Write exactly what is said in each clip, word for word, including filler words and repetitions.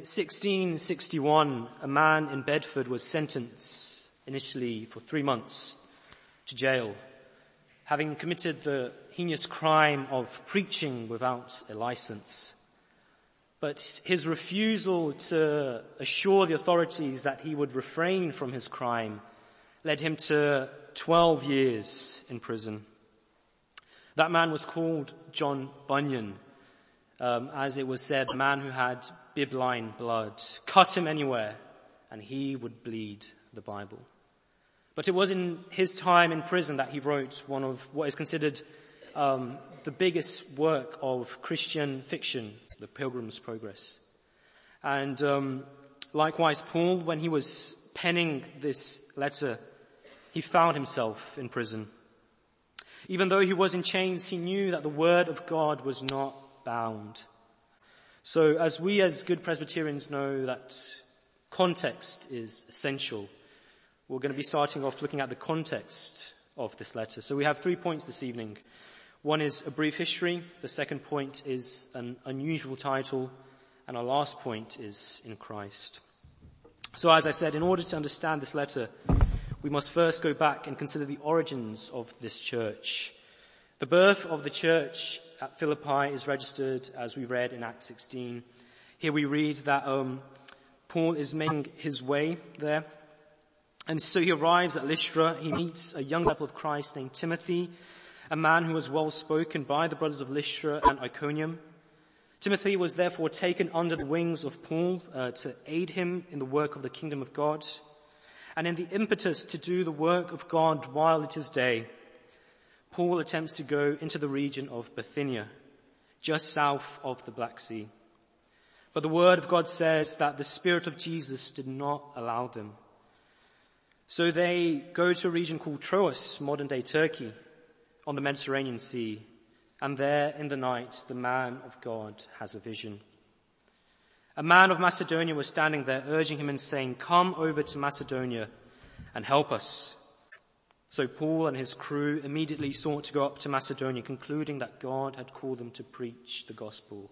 sixteen sixty-one, a man in Bedford was sentenced initially for three months to jail, having committed the heinous crime of preaching without a license. But his refusal to assure the authorities that he would refrain from his crime led him to twelve years in prison. That man was called John Bunyan, um, as it was said, the man who had bibline blood. Cut him anywhere and he would bleed the Bible. But it was in his time in prison that he wrote one of what is considered um, the biggest work of Christian fiction, The Pilgrim's Progress. And um, likewise, Paul, when he was penning this letter, he found himself in prison. Even though he was in chains, he knew that the word of God was not bound. So as we as good Presbyterians know that context is essential, we're going to be starting off looking at the context of this letter. So we have three points this evening. One is a brief history. The second point is an unusual title. And our last point is in Christ. So as I said, in order to understand this letter, we must first go back and consider the origins of this church. The birth of the church at Philippi is registered, as we read in Acts sixteen. Here we read that um, Paul is making his way there. And so he arrives at Lystra. He meets a young disciple of Christ named Timothy, a man who was well spoken by the brothers of Lystra and Iconium. Timothy was therefore taken under the wings of Paul uh, to aid him in the work of the kingdom of God. And in the impetus to do the work of God while it is day, Paul attempts to go into the region of Bithynia, just south of the Black Sea. But the word of God says that the Spirit of Jesus did not allow them. So they go to a region called Troas, modern-day Turkey, on the Mediterranean Sea. And there in the night, the man of God has a vision. A man of Macedonia was standing there, urging him and saying, "Come over to Macedonia and help us." So Paul and his crew immediately sought to go up to Macedonia, concluding that God had called them to preach the gospel.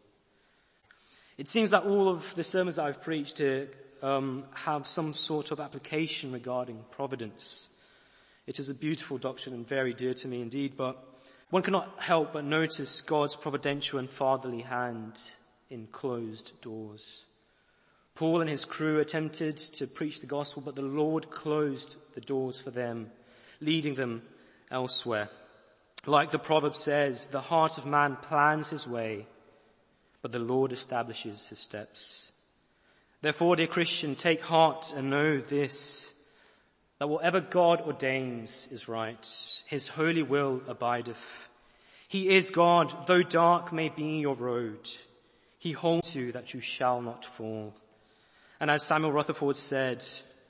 It seems that all of the sermons that I've preached here um, have some sort of application regarding providence. It is a beautiful doctrine and very dear to me indeed, but one cannot help but notice God's providential and fatherly hand in closed doors. Paul and his crew attempted to preach the gospel, but the Lord closed the doors for them, leading them elsewhere. Like the proverb says, the heart of man plans his way, but the Lord establishes his steps. Therefore, dear Christian, take heart and know this, that whatever God ordains is right. His holy will abideth. He is God, though dark may be your road. He holds you that you shall not fall. And as Samuel Rutherford said,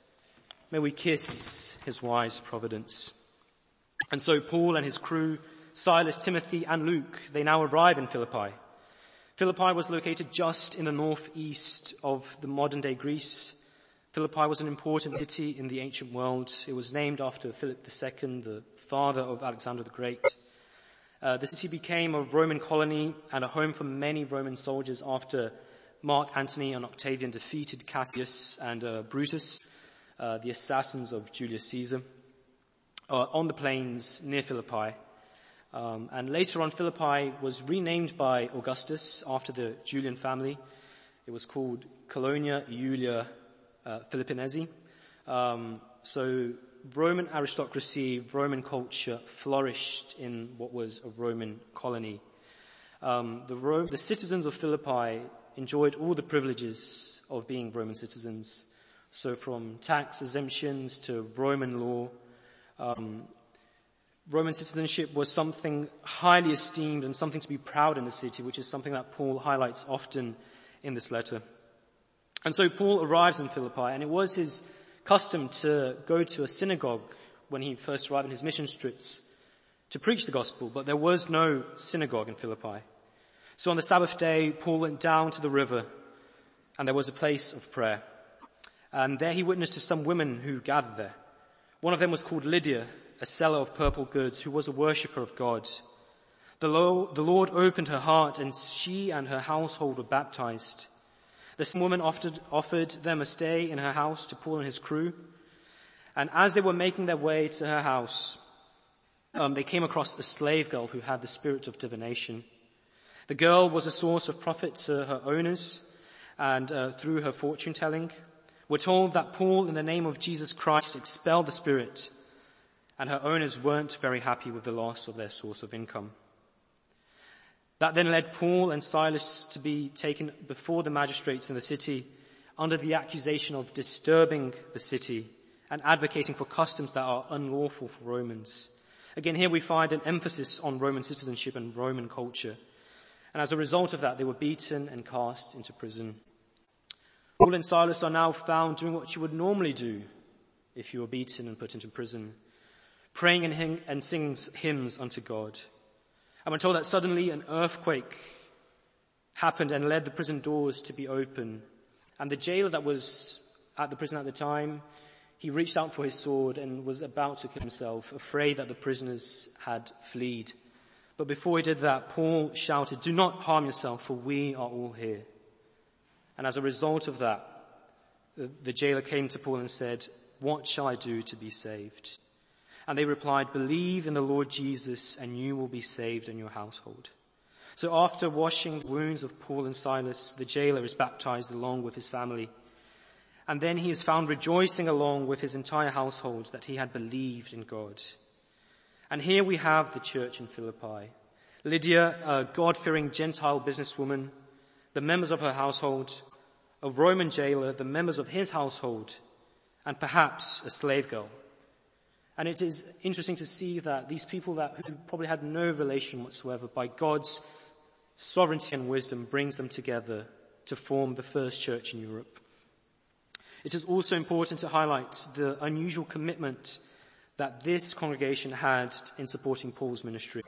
may we kiss his wise providence. And so Paul and his crew, Silas, Timothy, and Luke, they now arrive in Philippi. Philippi was located just in the northeast of the modern-day Greece. Philippi was an important city in the ancient world. It was named after Philip the Second, the father of Alexander the Great. Uh, the city became a Roman colony and a home for many Roman soldiers after Mark Antony and Octavian defeated Cassius and uh, Brutus, uh, the assassins of Julius Caesar, uh, on the plains near Philippi. Um, and later on, Philippi was renamed by Augustus after the Julian family. It was called Colonia Iulia uh, Philippiense. Um, so Roman aristocracy, Roman culture flourished in what was a Roman colony. Um, the, Ro- the citizens of Philippi enjoyed all the privileges of being Roman citizens. So from tax exemptions to Roman law, um, Roman citizenship was something highly esteemed and something to be proud in the city, which is something that Paul highlights often in this letter. And so Paul arrives in Philippi, and it was his custom to go to a synagogue when he first arrived in his mission trips to preach the gospel, but there was no synagogue in Philippi. So on the Sabbath day, Paul went down to the river, and there was a place of prayer. And there he witnessed to some women who gathered there. One of them was called Lydia, a seller of purple goods, who was a worshipper of God. The Lord, the Lord opened her heart, and she and her household were baptized. The woman offered, offered them a stay in her house to Paul and his crew. And as they were making their way to her house, um, they came across a slave girl who had the spirit of divination. The girl was a source of profit to her owners, and uh, through her fortune telling, we're told that Paul, in the name of Jesus Christ, expelled the spirit, and her owners weren't very happy with the loss of their source of income. That then led Paul and Silas to be taken before the magistrates in the city under the accusation of disturbing the city and advocating for customs that are unlawful for Romans. Again, here we find an emphasis on Roman citizenship and Roman culture. And as a result of that, they were beaten and cast into prison. Paul and Silas are now found doing what you would normally do if you were beaten and put into prison, praying and, hymn- and singing hymns unto God. And we're told that suddenly an earthquake happened and led the prison doors to be open. And the jailer that was at the prison at the time, he reached out for his sword and was about to kill himself, afraid that the prisoners had fled. But before he did that, Paul shouted, "Do not harm yourself, for we are all here." And as a result of that, the, the jailer came to Paul and said, "What shall I do to be saved?" And they replied, "Believe in the Lord Jesus and you will be saved and your household." So after washing the wounds of Paul and Silas, the jailer is baptized along with his family. And then he is found rejoicing along with his entire household that he had believed in God. And here we have the church in Philippi. Lydia, a God-fearing Gentile businesswoman, the members of her household, a Roman jailer, the members of his household, and perhaps a slave girl. And it is interesting to see that these people that who probably had no relation whatsoever, by God's sovereignty and wisdom, brings them together to form the first church in Europe. It is also important to highlight the unusual commitment that this congregation had in supporting Paul's ministry.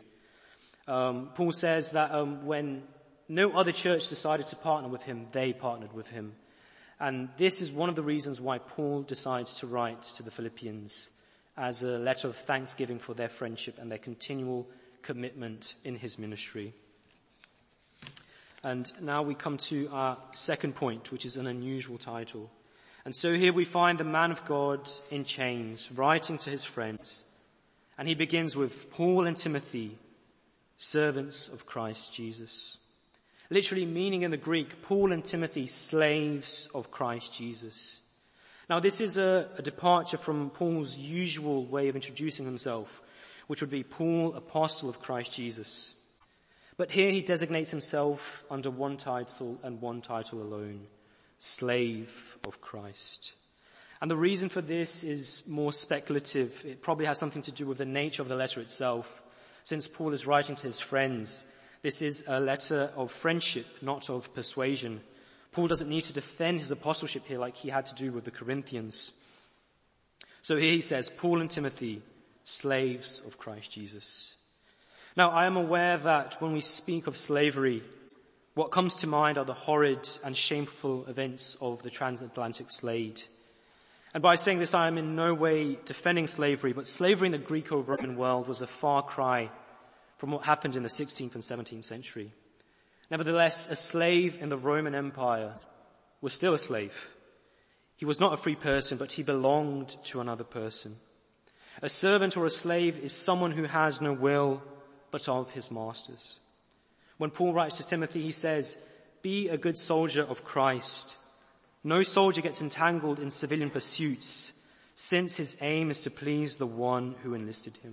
Um, Paul says that um, when no other church decided to partner with him, they partnered with him. And this is one of the reasons why Paul decides to write to the Philippians as a letter of thanksgiving for their friendship and their continual commitment in his ministry. And now we come to our second point, which is an unusual title. And so here we find the man of God in chains, writing to his friends. And he begins with Paul and Timothy, servants of Christ Jesus. Literally meaning in the Greek, Paul and Timothy, slaves of Christ Jesus. Now this is a, a departure from Paul's usual way of introducing himself, which would be Paul, apostle of Christ Jesus. But here he designates himself under one title and one title alone, slave of Christ. And the reason for this is more speculative. It probably has something to do with the nature of the letter itself. Since Paul is writing to his friends, this is a letter of friendship, not of persuasion. Paul doesn't need to defend his apostleship here like he had to do with the Corinthians. So here he says, Paul and Timothy, slaves of Christ Jesus. Now, I am aware that when we speak of slavery, what comes to mind are the horrid and shameful events of the transatlantic slade. And by saying this, I am in no way defending slavery, but slavery in the Greco-Roman world was a far cry from what happened in the sixteenth and seventeenth century. Nevertheless, a slave in the Roman Empire was still a slave. He was not a free person, but he belonged to another person. A servant or a slave is someone who has no will but of his masters. When Paul writes to Timothy, he says, "Be a good soldier of Christ." No soldier gets entangled in civilian pursuits, since his aim is to please the one who enlisted him.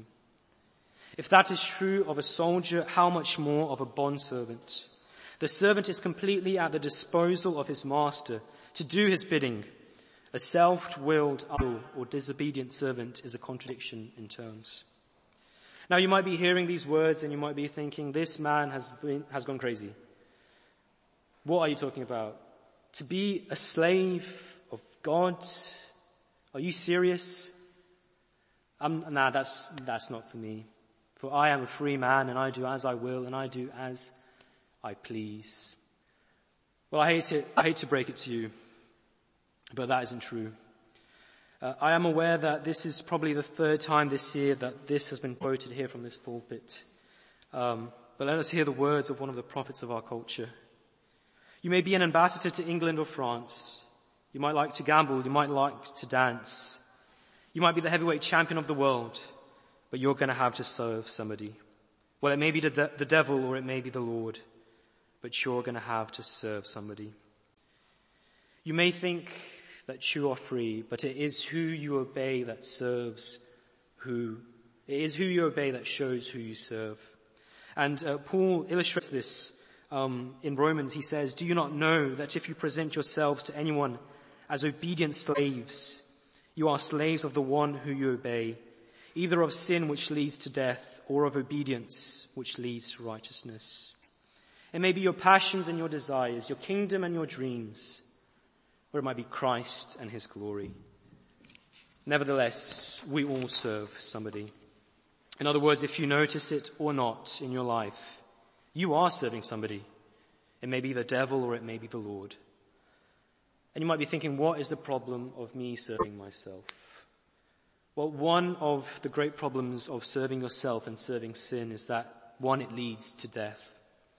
If that is true of a soldier, how much more of a bondservant? The servant is completely at the disposal of his master to do his bidding. A self-willed, idle, or disobedient servant is a contradiction in terms. Now you might be hearing these words and you might be thinking, this man has been, has gone crazy. What are you talking about? To be a slave of God? Are you serious? Um, nah, that's, that's not for me. For I am a free man and I do as I will and I do as I please. Well, I hate it, I hate to break it to you, but that isn't true. Uh, I am aware that this is probably the third time this year that this has been quoted here from this pulpit. Um, but let us hear the words of one of the prophets of our culture. You may be an ambassador to England or France. You might like to gamble. You might like to dance. You might be the heavyweight champion of the world, but you're going to have to serve somebody. Well, it may be the, de- the devil or it may be the Lord, but you're going to have to serve somebody. You may think that you are free, but it is who you obey that serves who. It is who you obey that shows who you serve. And uh, Paul illustrates this um, in Romans. He says, "Do you not know that if you present yourselves to anyone as obedient slaves, you are slaves of the one who you obey, either of sin which leads to death or of obedience which leads to righteousness." It may be your passions and your desires, your kingdom and your dreams, or it might be Christ and his glory. Nevertheless, we all serve somebody. In other words, if you notice it or not in your life, you are serving somebody. It may be the devil or it may be the Lord. And you might be thinking, what is the problem of me serving myself? Well, one of the great problems of serving yourself and serving sin is that, one, it leads to death.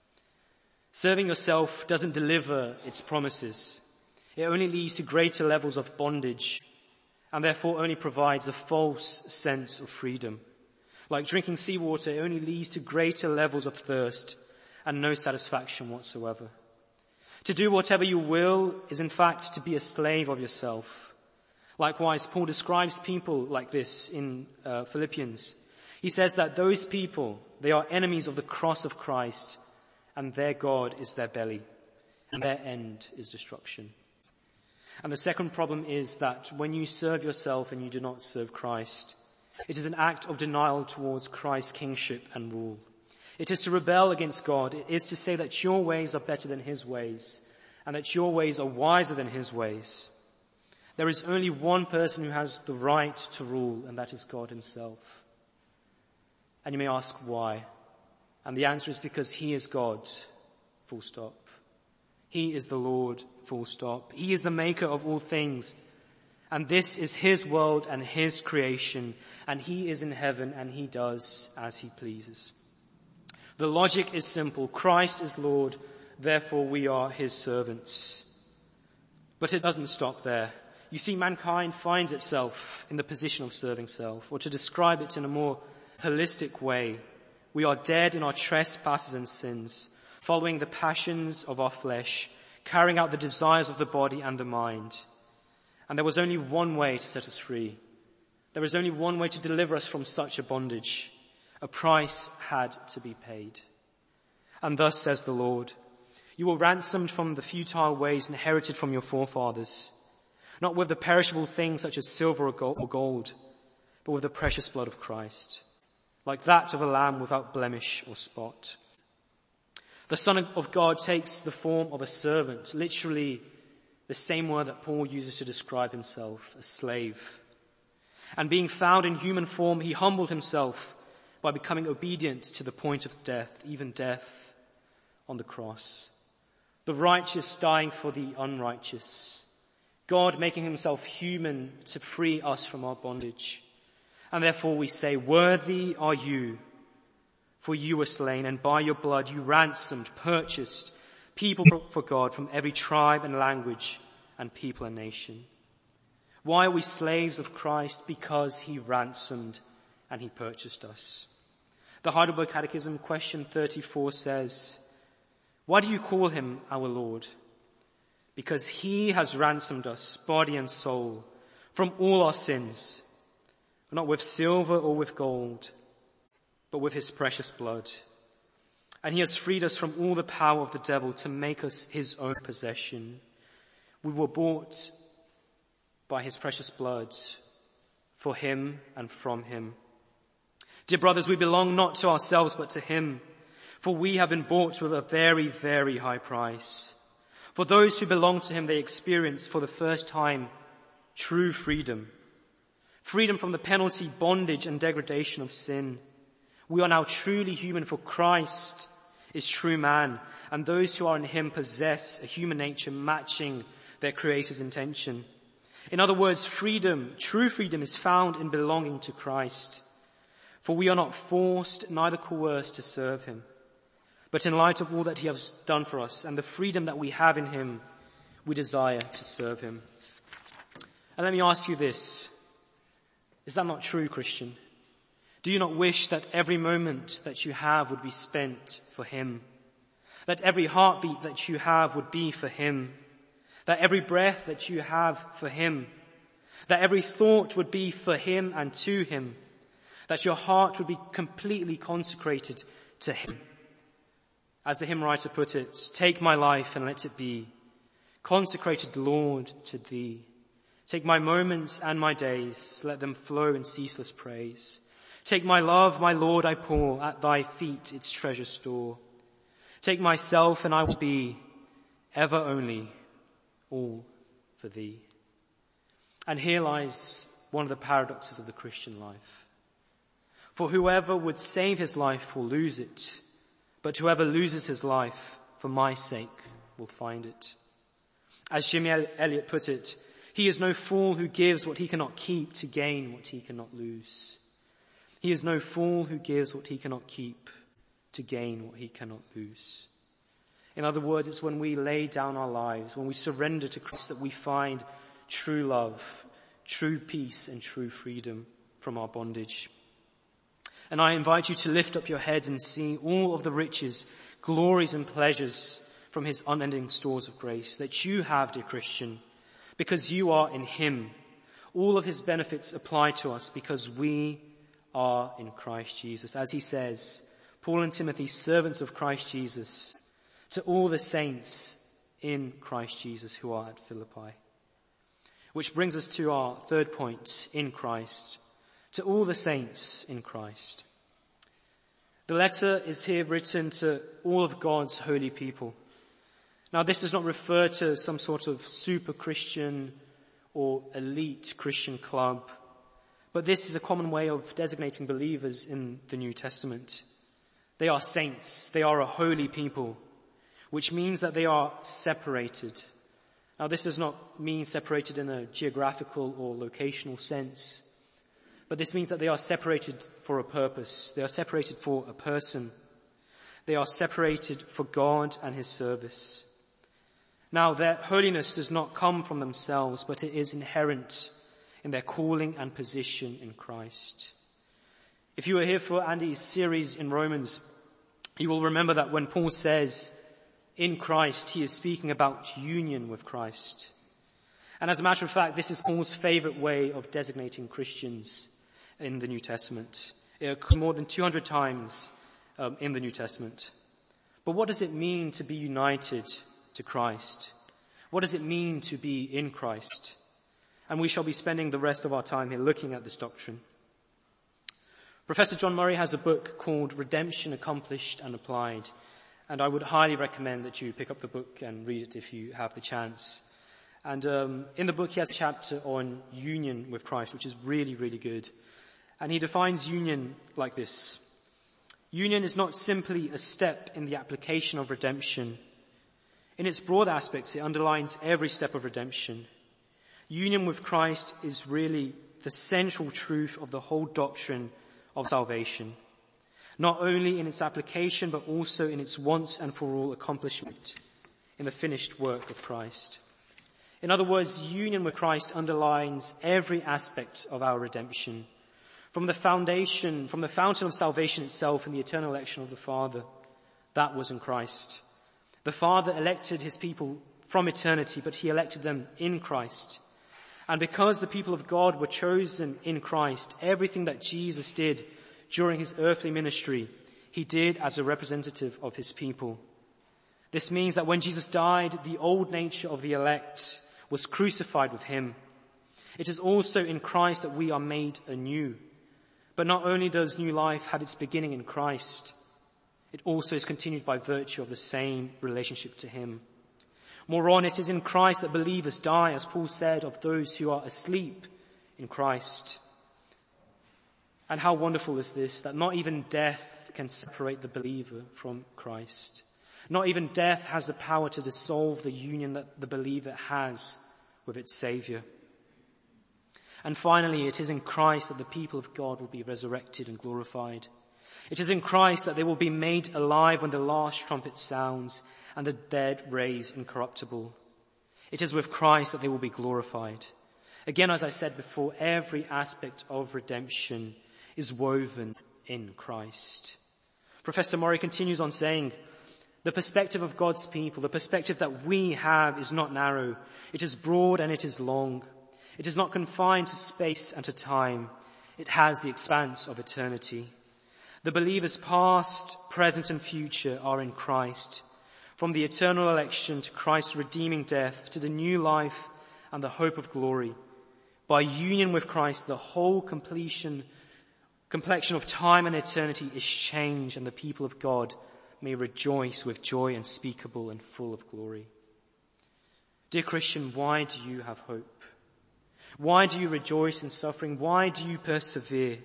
Serving yourself doesn't deliver its promises. It only leads to greater levels of bondage and therefore only provides a false sense of freedom. Like drinking seawater, it only leads to greater levels of thirst and no satisfaction whatsoever. To do whatever you will is in fact to be a slave of yourself. Likewise, Paul describes people like this in uh, Philippians. He says that those people, they are enemies of the cross of Christ, and their God is their belly, and their end is destruction. And the second problem is that when you serve yourself and you do not serve Christ, it is an act of denial towards Christ's kingship and rule. It is to rebel against God. It is to say that your ways are better than his ways, and that your ways are wiser than his ways. There is only one person who has the right to rule, and that is God himself. And you may ask why. And the answer is because he is God, full stop. He is the Lord, full stop. He is the maker of all things. And this is his world and his creation. And he is in heaven and he does as he pleases. The logic is simple. Christ is Lord, therefore we are his servants. But it doesn't stop there. You see, mankind finds itself in the position of serving self, or to describe it in a more holistic way, we are dead in our trespasses and sins, following the passions of our flesh, carrying out the desires of the body and the mind. And there was only one way to set us free. There is only one way to deliver us from such a bondage. A price had to be paid. And thus says the Lord, you were ransomed from the futile ways inherited from your forefathers, not with the perishable things such as silver or gold, but with the precious blood of Christ, like that of a lamb without blemish or spot. The Son of God takes the form of a servant, literally the same word that Paul uses to describe himself, a slave. And being found in human form, he humbled himself by becoming obedient to the point of death, even death on the cross. The righteous dying for the unrighteous. God making himself human to free us from our bondage. And therefore we say, worthy are you, for you were slain, and by your blood you ransomed, purchased people for God from every tribe and language and people and nation. Why are we slaves of Christ? Because he ransomed and he purchased us. The Heidelberg Catechism, question thirty-four says, why do you call him our Lord? Because he has ransomed us, body and soul, from all our sins, not with silver or with gold, but with his precious blood. And he has freed us from all the power of the devil to make us his own possession. We were bought by his precious blood for him and from him. Dear brothers, we belong not to ourselves but to him, for we have been bought with a very, very high price. For those who belong to him, they experience for the first time true freedom. Freedom from the penalty, bondage and degradation of sin. We are now truly human, for Christ is true man, and those who are in him possess a human nature matching their Creator's intention. In other words, freedom, true freedom, is found in belonging to Christ. For we are not forced, neither coerced to serve him. But in light of all that he has done for us and the freedom that we have in him, we desire to serve him. And let me ask you this. Is that not true, Christian? Do you not wish that every moment that you have would be spent for him? That every heartbeat that you have would be for him? That every breath that you have for him? That every thought would be for him and to him? That your heart would be completely consecrated to him? As the hymn writer put it, take my life and let it be consecrated, Lord, to thee. Take my moments and my days, let them flow in ceaseless praise. Take my love, my Lord, I pour at thy feet its treasure store. Take myself and I will be ever only all for thee. And here lies one of the paradoxes of the Christian life. For whoever would save his life will lose it, but whoever loses his life for my sake will find it. As Jimmy Elliot put it, he is no fool who gives what he cannot keep to gain what he cannot lose. He is no fool who gives what he cannot keep to gain what he cannot lose. In other words, it's when we lay down our lives, when we surrender to Christ, that we find true love, true peace, and true freedom from our bondage. And I invite you to lift up your heads and see all of the riches, glories, and pleasures from his unending stores of grace that you have, dear Christian, because you are in him. All of his benefits apply to us because we are in Christ Jesus. As he says, Paul and Timothy, servants of Christ Jesus, to all the saints in Christ Jesus who are at Philippi. Which brings us to our third point, in Christ, to all the saints in Christ. The letter is here written to all of God's holy people. Now, this does not refer to some sort of super Christian or elite Christian club, but this is a common way of designating believers in the New Testament. They are saints. They are a holy people, which means that they are separated. Now, this does not mean separated in a geographical or locational sense, but this means that they are separated for a purpose. They are separated for a person. They are separated for God and his service. Now, their holiness does not come from themselves, but it is inherent in their calling and position in Christ. If you were here for Andy's series in Romans, you will remember that when Paul says, in Christ, he is speaking about union with Christ. And as a matter of fact, this is Paul's favorite way of designating Christians in the New Testament. It occurs more than two hundred times um, in the New Testament. But what does it mean to be united to Christ? What does it mean to be in Christ? And we shall be spending the rest of our time here looking at this doctrine. Professor John Murray has a book called Redemption Accomplished and Applied, and I would highly recommend that you pick up the book and read it if you have the chance. And um, in the book he has a chapter on union with Christ, which is really, really good. And he defines union like this. Union is not simply a step in the application of redemption. In its broad aspects, it underlines every step of redemption. Union with Christ is really the central truth of the whole doctrine of salvation, not only in its application, but also in its once and for all accomplishment in the finished work of Christ. In other words, union with Christ underlines every aspect of our redemption, from the foundation, from the fountain of salvation itself and the eternal election of the Father. That was in Christ. The Father elected his people from eternity, but he elected them in Christ. And because the people of God were chosen in Christ, everything that Jesus did during his earthly ministry, he did as a representative of his people. This means that when Jesus died, the old nature of the elect was crucified with him. It is also in Christ that we are made anew. But not only does new life have its beginning in Christ, it also is continued by virtue of the same relationship to him. More on, it is in Christ that believers die, as Paul said of those who are asleep in Christ. And how wonderful is this, that not even death can separate the believer from Christ. Not even death has the power to dissolve the union that the believer has with its Savior. And finally, it is in Christ that the people of God will be resurrected and glorified. It is in Christ that they will be made alive when the last trumpet sounds and the dead raised incorruptible. It is with Christ that they will be glorified. Again, as I said before, every aspect of redemption is woven in Christ. Professor Murray continues on saying, the perspective of God's people, the perspective that we have, is not narrow. It is broad and it is long. It is not confined to space and to time. It has the expanse of eternity. The believers past, present and future are in Christ. From the eternal election to Christ's redeeming death to the new life and the hope of glory. By union with Christ, the whole completion, complexion of time and eternity is changed, and the people of God may rejoice with joy unspeakable and full of glory. Dear Christian, why do you have hope? Why do you rejoice in suffering? Why do you persevere?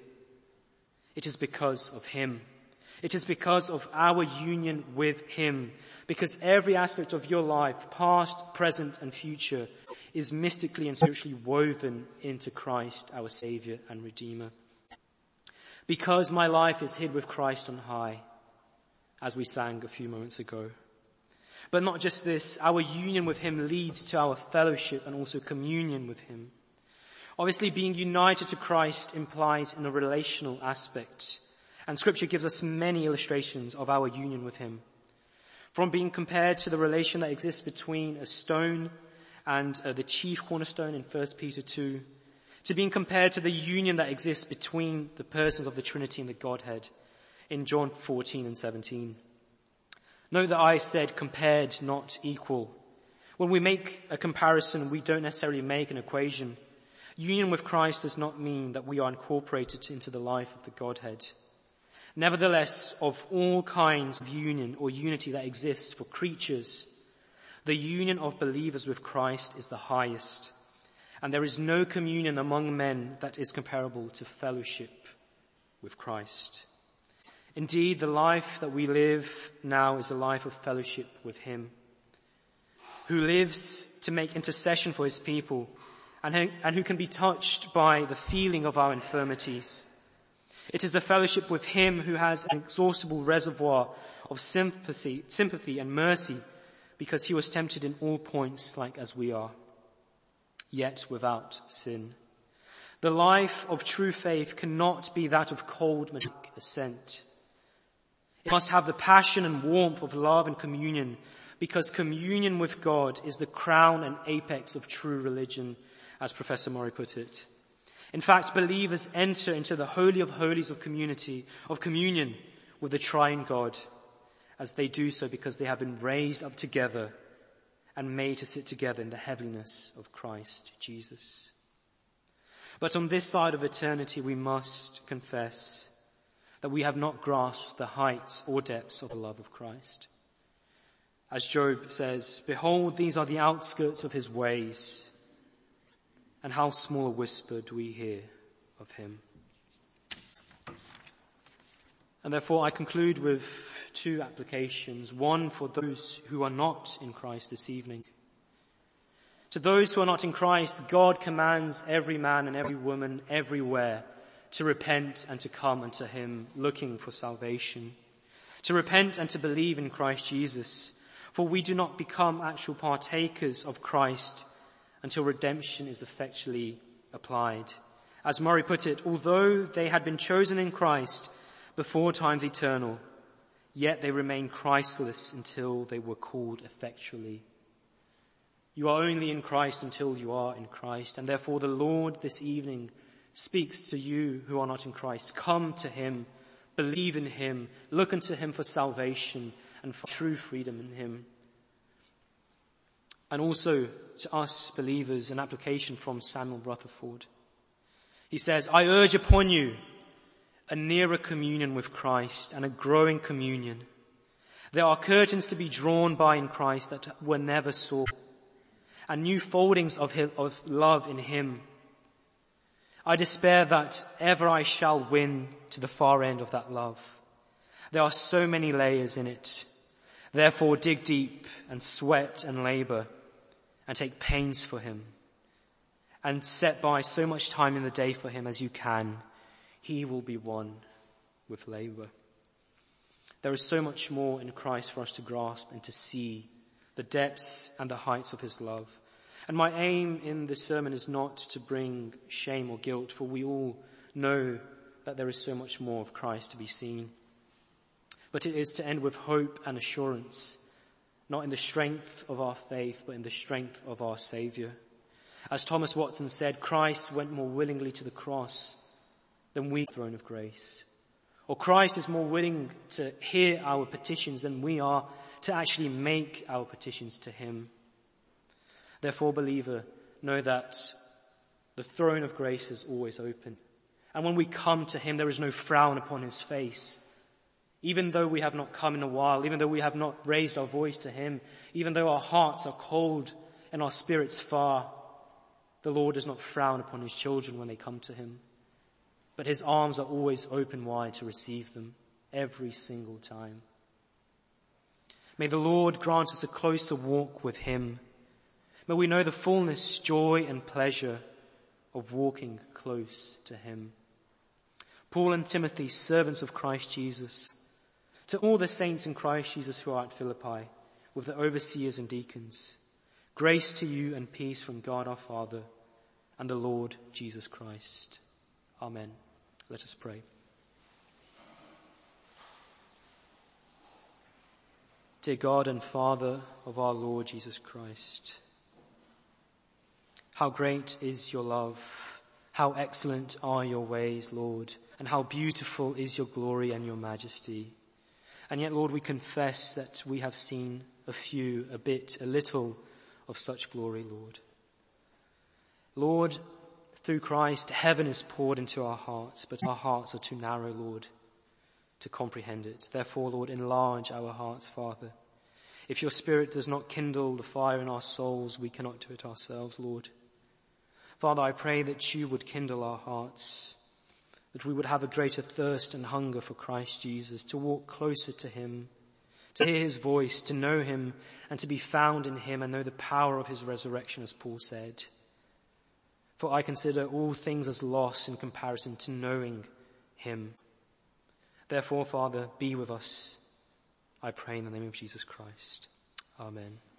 It is because of Him. It is because of our union with Him. Because every aspect of your life, past, present and future, is mystically and spiritually woven into Christ, our Saviour and Redeemer. Because my life is hid with Christ on high, as we sang a few moments ago. But not just this, our union with Him leads to our fellowship and also communion with Him. Obviously, being united to Christ implies in a relational aspect, and Scripture gives us many illustrations of our union with Him. From being compared to the relation that exists between a stone and uh, the chief cornerstone in First Peter two, to being compared to the union that exists between the persons of the Trinity and the Godhead in John fourteen and seventeen. Note that I said compared, not equal. When we make a comparison, we don't necessarily make an equation. Union with Christ does not mean that we are incorporated into the life of the Godhead. Nevertheless, of all kinds of union or unity that exists for creatures, the union of believers with Christ is the highest, and there is no communion among men that is comparable to fellowship with Christ. Indeed, the life that we live now is a life of fellowship with Him, who lives to make intercession for His people, and who, and who can be touched by the feeling of our infirmities. It is the fellowship with Him who has an inexhaustible reservoir of sympathy, sympathy and mercy, because He was tempted in all points like as we are, yet without sin. The life of true faith cannot be that of cold metallic assent. It must have the passion and warmth of love and communion, because communion with God is the crown and apex of true religion, as Professor Murray put it. In fact, believers enter into the holy of holies of community, of communion with the triune God, as they do so because they have been raised up together and made to sit together in the heavenliness of Christ Jesus. But on this side of eternity, we must confess that we have not grasped the heights or depths of the love of Christ. As Job says, "Behold, these are the outskirts of His ways, and how small a whisper do we hear of Him." And therefore I conclude with two applications. One for those who are not in Christ this evening. To those who are not in Christ, God commands every man and every woman everywhere to repent and to come unto Him looking for salvation. To repent and to believe in Christ Jesus. For we do not become actual partakers of Christ until redemption is effectually applied. As Murray put it, although they had been chosen in Christ before times eternal, yet they remain Christless until they were called effectually. You are only in Christ until you are in Christ, and therefore the Lord this evening speaks to you who are not in Christ. Come to Him, believe in Him, look unto Him for salvation and for true freedom in Him. And also to us believers, an application from Samuel Rutherford. He says, "I urge upon you a nearer communion with Christ and a growing communion. There are curtains to be drawn by in Christ that were never saw, and new foldings of, his, of love in Him. I despair that ever I shall win to the far end of that love. There are so many layers in it. Therefore dig deep and sweat and labor and take pains for Him, and set by so much time in the day for Him as you can. He will be won with labor." There is so much more in Christ for us to grasp and to see the depths and the heights of his love. And my aim in this sermon is not to bring shame or guilt, for we all know that there is so much more of Christ to be seen. But it is to end with hope and assurance, not in the strength of our faith, but in the strength of our Saviour. As Thomas Watson said, Christ went more willingly to the cross than we to the throne of grace. Or Christ is more willing to hear our petitions than we are to actually make our petitions to him. Therefore, believer, know that the throne of grace is always open. And when we come to him, there is no frown upon his face. Even though we have not come in a while, even though we have not raised our voice to him, even though our hearts are cold and our spirits far, the Lord does not frown upon his children when they come to him. But his arms are always open wide to receive them every single time. May the Lord grant us a closer walk with him. May we know the fullness, joy and pleasure of walking close to him. Paul and Timothy, servants of Christ Jesus, to all the saints in Christ Jesus who are at Philippi, with the overseers and deacons, grace to you and peace from God our Father and the Lord Jesus Christ. Amen. Let us pray. Dear God and Father of our Lord Jesus Christ, how great is your love, how excellent are your ways, Lord, and how beautiful is your glory and your majesty. And yet, Lord, we confess that we have seen a few, a bit, a little of such glory, Lord. Lord, through Christ, heaven is poured into our hearts, but our hearts are too narrow, Lord, to comprehend it. Therefore, Lord, enlarge our hearts, Father. If your Spirit does not kindle the fire in our souls, we cannot do it ourselves, Lord. Father, I pray that you would kindle our hearts, that we would have a greater thirst and hunger for Christ Jesus, to walk closer to him, to hear his voice, to know him, and to be found in him and know the power of his resurrection, as Paul said. For I consider all things as loss in comparison to knowing him. Therefore, Father, be with us, I pray in the name of Jesus Christ. Amen.